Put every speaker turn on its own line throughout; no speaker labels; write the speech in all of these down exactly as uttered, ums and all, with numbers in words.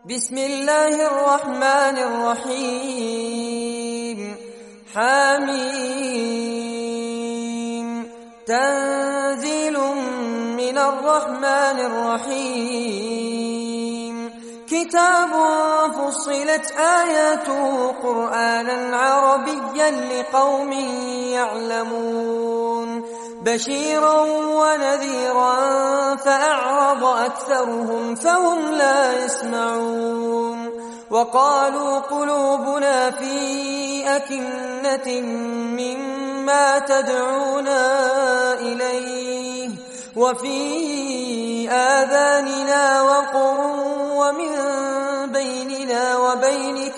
بسم الله الرحمن الرحيم حميم تنزيل من الرحمن الرحيم كتاب فصلت آياته قرآنا عربيا لقوم يعلمون بشيرا ونذيرا فأعرض أكثرهم فهم لا يسمعون وقالوا قلوبنا في أكنة مما تدعونا إليه وفي آذاننا وقر ومن بيننا وبينك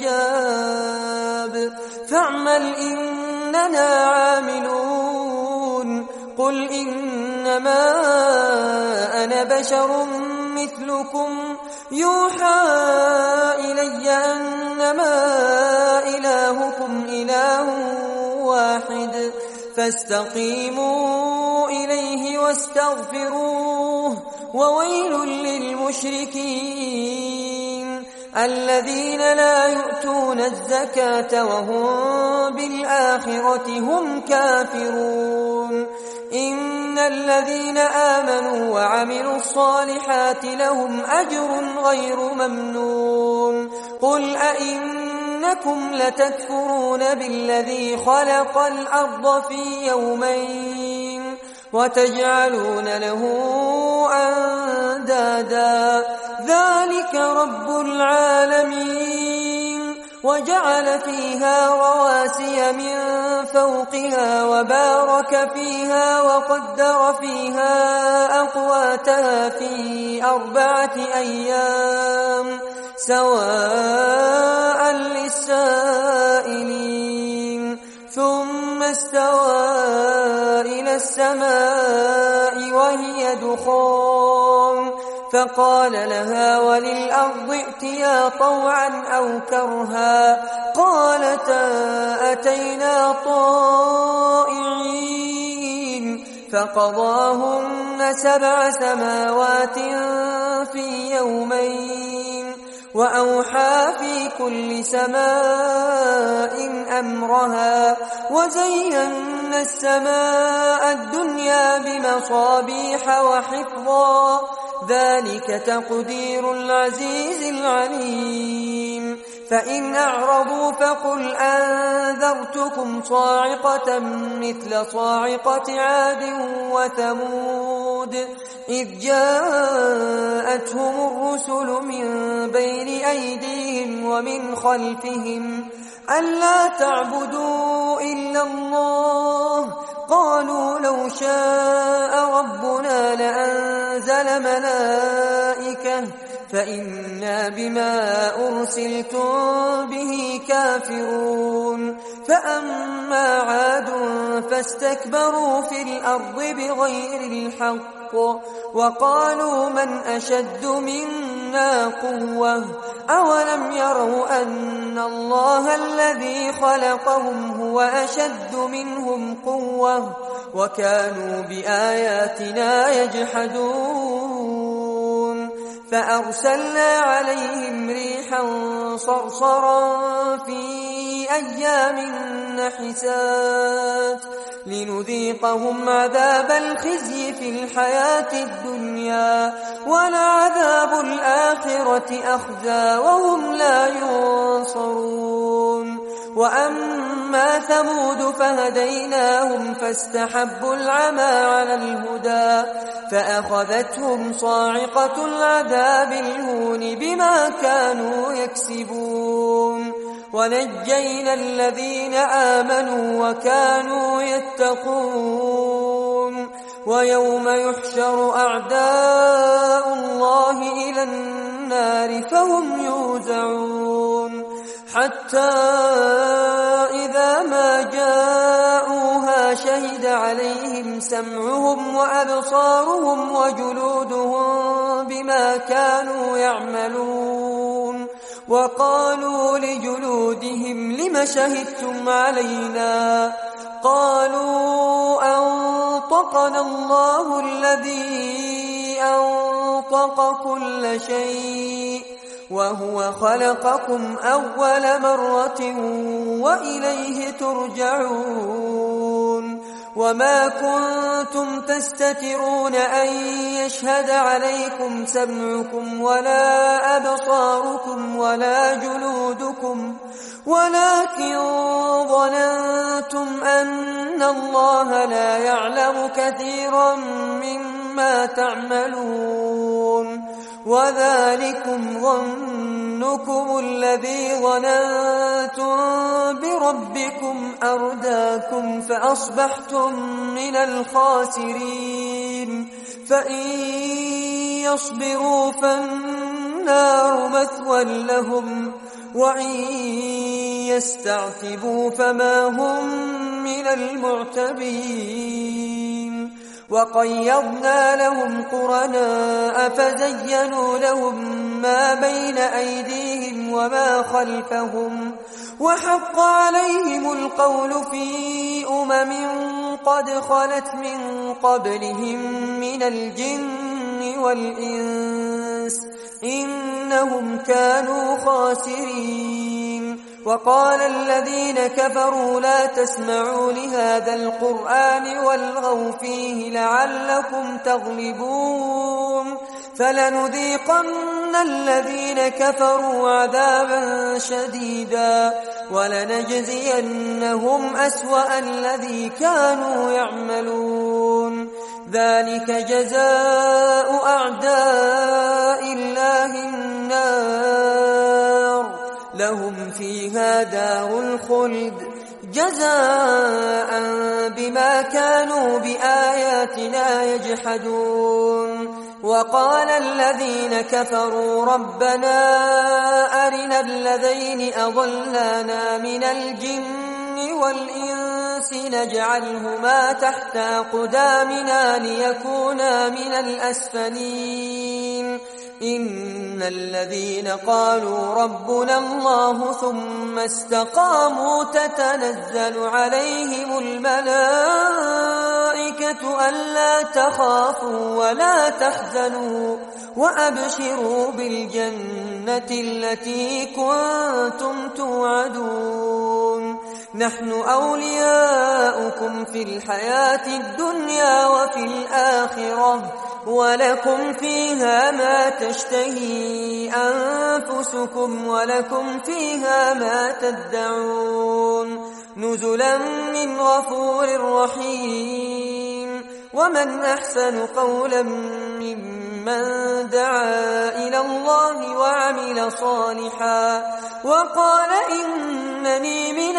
حجاب فاعمل إننا عاملون قل إنما أنا بشر مثلكم يوحى إلي أنما إلهكم إله واحد فاستقيموا إليه واستغفروه وويل للمشركين الذين لا يؤتون الزكاة وهم بالآخرة هم كافرون إن الذين آمنوا وعملوا الصالحات لهم أجر غير ممنون قل أئنكم لتكفرون بالذي خلق الأرض في يومين وتجعلون له أندادا ذلك رب العالمين وجعل فيها رواسي من فوقها وبارك فيها وقدر فيها أقواتها في أربعة أيام سواء للسائلين ثم استوى إلى السماء وهي دخان فقال لها وللأرض ائتيا طوعا أو كرها قالتا أتينا طائعين فقضاهن سبع سماوات في يومين وأوحى في كل سماء أمرها وزينا السماء الدنيا بمصابيح وحفظا ذلك تقدير العزيز العليم فإن أعرضوا فقل أنذرتكم صاعقة مثل صاعقة عاد وثمود إذ جاءتهم الرسل من بين أيديهم ومن خلفهم ألا تعبدوا إلا الله قالوا لو شاء ربنا لأنزل ملائكة فإنا بما أرسلتم به كافرون فأما عاد فاستكبروا في الأرض بغير الحق وقالوا من أشد منا قوة أولم يروا أن الله الذي خلقهم هو أشد منهم قوة وكانوا بآياتنا يجحدون فأرسلنا عليهم ريحا صرصرا في أيام نحسات لنذيقهم عذاب الخزي في الحياة الدنيا ولعذاب الآخرة أخزى وهم لا ينصرون وأما ثمود فهديناهم فاستحبوا العمى على الهدى فأخذتهم صاعقة العذاب الهون بما كانوا يكسبون ونجينا الذين آمنوا وكانوا يتقون ويوم يحشر أعداء الله إلى النار فهم يوزعون حتى إذا ما جاءوها شهد عليهم سمعهم وأبصارهم وجلودهم بما كانوا يعملون وقالوا لجلودهم لم شهدتم علينا قالوا أنطقنا الله الذي أنطق كل شيء وهو خلقكم أول مرة وإليه ترجعون وما كنتم تستترون أن يشهد عليكم سمعكم ولا أبصاركم ولا جلودكم ولكن ظننتم أن الله لا يعلم كثيرا مما تعملون وذلكم ظنكم الذي ظننتم بربكم أرداكم فأصبحتم من الخاسرين فإن يصبروا فالنار مثوى لهم وإن يستعتبوا فما هم من المعتبين وقيضنا لهم قرناء فزينوا لهم ما بين أيديهم وما خلفهم وحق عليهم القول في أمم قد خلت من قبلهم من الجن والإنس إنهم كانوا خاسرين وقال الذين كفروا لا تسمعوا لهذا القرآن والغوا فيه لعلكم تغلبون فلنذيقن الذين كفروا عذابا شديدا ولنجزينهم أسوأ الذي كانوا يعملون ذلك جزاء أعداء الله النار لهم فيها دار الخلد جزاء بما كانوا بآياتنا يجحدون وقال الذين كفروا ربنا أرنا الذين أضلانا من الجن والإنس نجعلهما تحت أقدامنا ليكونا من الأسفلين إن الذين قالوا ربنا الله ثم استقاموا تتنزل عليهم الملائكة ألا تخافوا ولا تحزنوا وأبشروا بالجنة التي كنتم توعدون نحن أولياؤكم في الحياة الدنيا وفي الآخرة ولكم فيها ما تشتهي أنفسكم ولكم فيها ما تدعون نزلا من غفور رحيم ومن أحسن قولا ممن دعا إلى الله وعمل صالحا وقال إنني من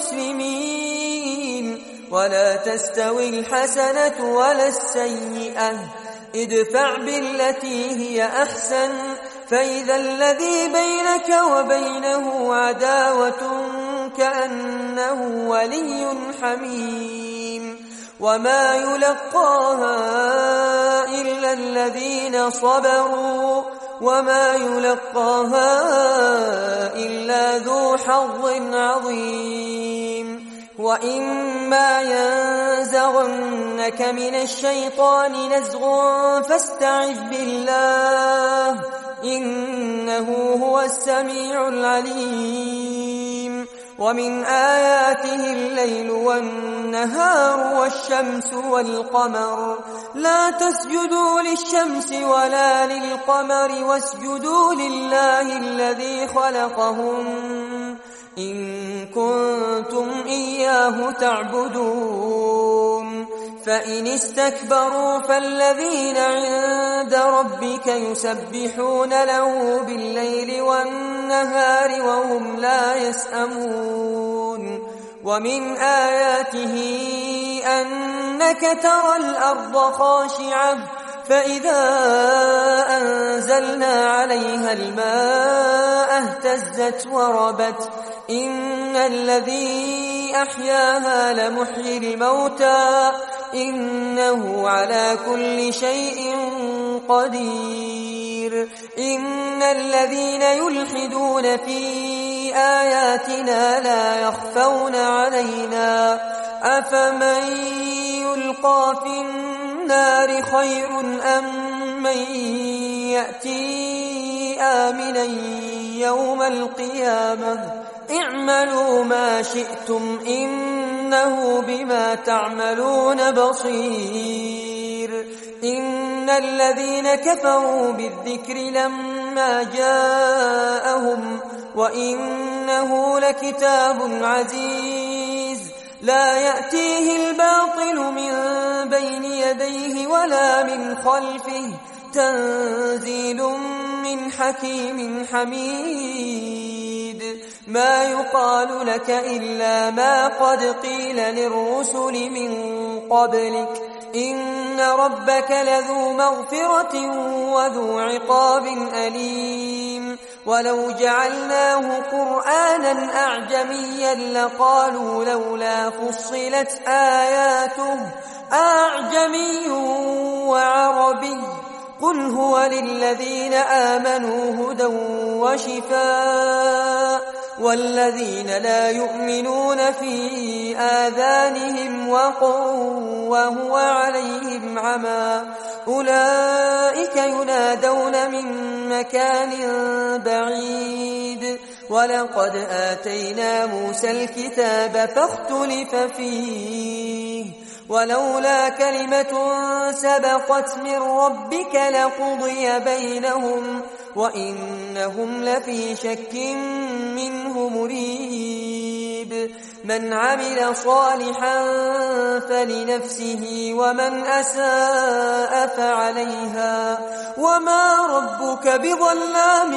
المسلمين ولا تستوي الحسنة ولا السيئة ادفع بالتي هي أحسن فإذا الذي بينك وبينه عداوة كأنه ولي حميم وما يلقاها إلا الذين صبروا وما يلقاها إلا ذو حظ عظيم وإما ينزغنك من الشيطان نزغ فاستعذ بالله إنه هو السميع العليم ومن آياته الليل والنهار والشمس والقمر لا تسجدوا للشمس ولا للقمر واسجدوا لله الذي خلقهم إن كنتم إياه تعبدون فإن استكبروا فالذين عند ربك يسبحون له بالليل والنهار وهم لا يسأمون ومن آياته أنك ترى الأرض خاشعة فإذا أنزلنا عليها الماء اهتزت وربت إن الذي أحياها لمحيي الموتى إنه على كل شيء قدير إن الذين يلحدون في آياتنا لا يخفون علينا أفمن يلقى في النار خير أم من يأتي آمنا يوم القيامة اعملوا ما شئتم إنه بما تعملون بصير. إن الذين كفروا بالذكر لما جاءهم وإنه لكتاب عزيز لا يأتيه الباطل من بين يديه ولا من خلفه تنزيل من حكيم حميد. ما يقال لك إلا ما قد قيل للرسل من قبلك إن ربك لذو مغفرة وذو عقاب أليم. ولو جعلناه قرآنا أعجميا لقالوا لولا فصلت آياته أعجمي وعربي قل هو للذين آمنوا هدى وشفاء والذين لا يؤمنون في آذانهم وقر وهو عليهم عمى أولئك ينادون من مكان بعيد. ولقد آتينا موسى الكتاب فاختلف فيه ولولا كلمة سبقت من ربك لقضي بينهم وإنهم لفي شك منه مريب. من عمل صالحا فلنفسه ومن أساء فعليها وما ربك بظلام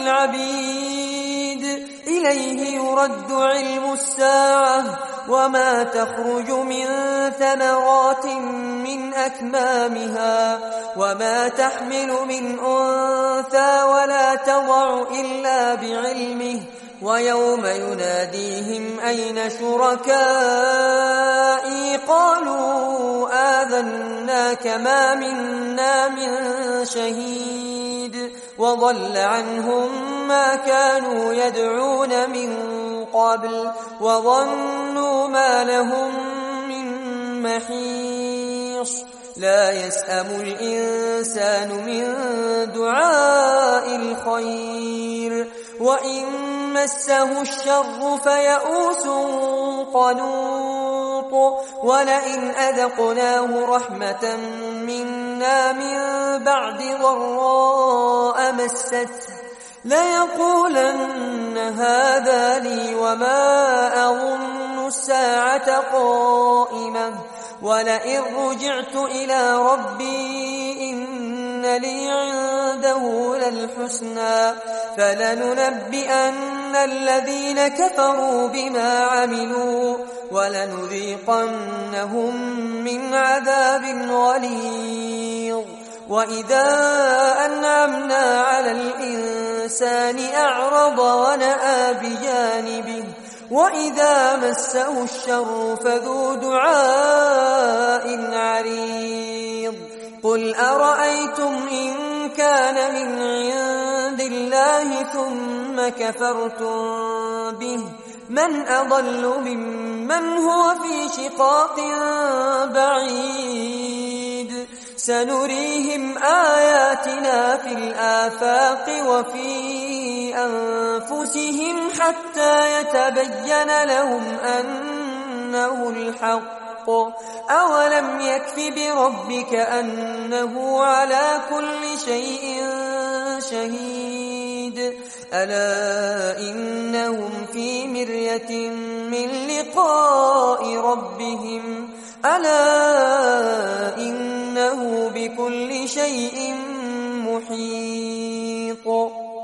للعبيد. إليه يرد علم الساعة وما تخرج من ثمرات من أكمامها وما تحمل من أنثى ولا تضع إلا بعلمه ويوم يناديهم أين شركائي قالوا آذناك ما منا من شهيد وضل عنهم ما كانوا يدعون من قبل وظنوا ما لهم من محيص. لا يسأم الإنسان من دعاء الخير وإن مسه الشر فيئوس قنوط. ولئن أذقناه رحمة منا من بعد ضراء مسته ليقولن هذا لي وما أظن الساعة قائمة ولئن رجعت إلى ربي إن لي عنده للحسنى فلننبئن الذين كفروا بما عملوا ولنذيقنهم من عذاب غليظ. وإذا أنعمنا على الإنسان أعرض ونأى بجانبه وإذا مسه الشر فذو دعاء عريض. قل أرأيتم إن كان من عند الله ثم كفرتم به من أضل ممن هو في شقاق بعيد. سنريهم آياتنا في الآفاق وفي أنفسهم حتى يتبين لهم أنه الحق. أولم يكف بربك أنه على كل شيء شهيد. ألا إنهم في مرية من لقاء ربهم ألا إنه بكل شيء محيط.